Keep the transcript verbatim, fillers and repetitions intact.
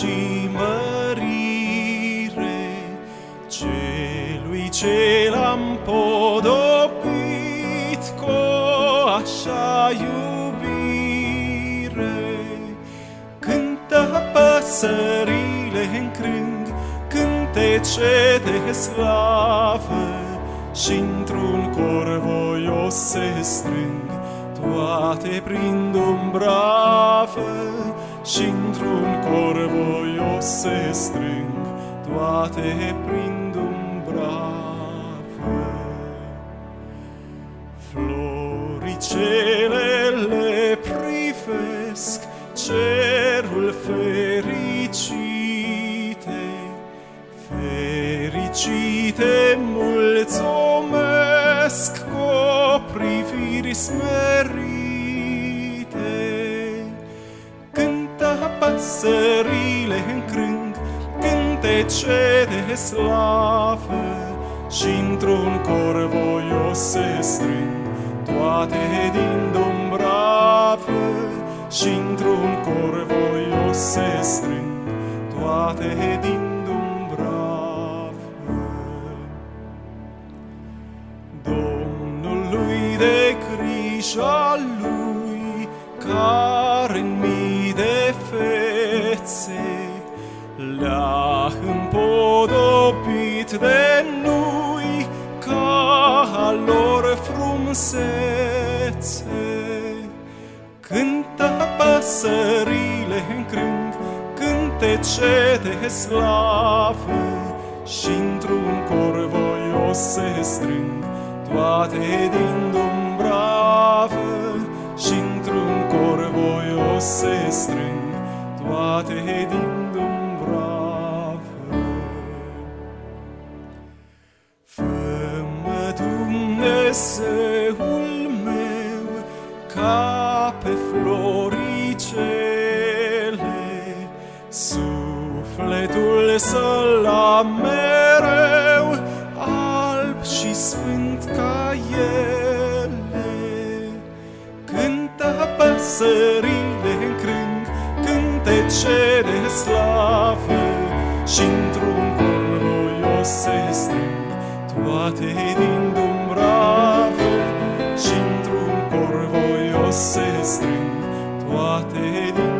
și mărire, celui ce l-am podobit cu așa iubire. Cântă păsările în crâng, cântece de slavă, și-ntr-un cor voios se strâng, toate prind umbravă. Și-ntr-un cor voios se strâng, toate prind umbravă. Floricele le privesc, cerul fericite, fericite mulțumesc cu priviri smerite. Cântă păsările în crâng, cântece de slavă, și-ntr-un cor voios se strâng, toate din Dumbravă. Și-ntr-un cor voios se strâng, toate din Dumbravă. Domnului de grija lui, care în mii de fețe le-a împodobit de noi ca a lor frumusețe. Cântă păsările în crâng, cântece de slavă, și-ntr-un cor voios se strâng, toate din Dumbravă. Și-ntr-un cor voios se strâng, toate din Dumbravă. Fă-mă, Dumnezeul meu, ca pe floricele, sufletul să-l am mereu, alb și sfânt ca ele. Cântă păsările în crâng, cântece de slavă, și-ntr-un cor voios se strâng, toate din Dumbravă. Și-ntr-un cor voios se strâng, toate din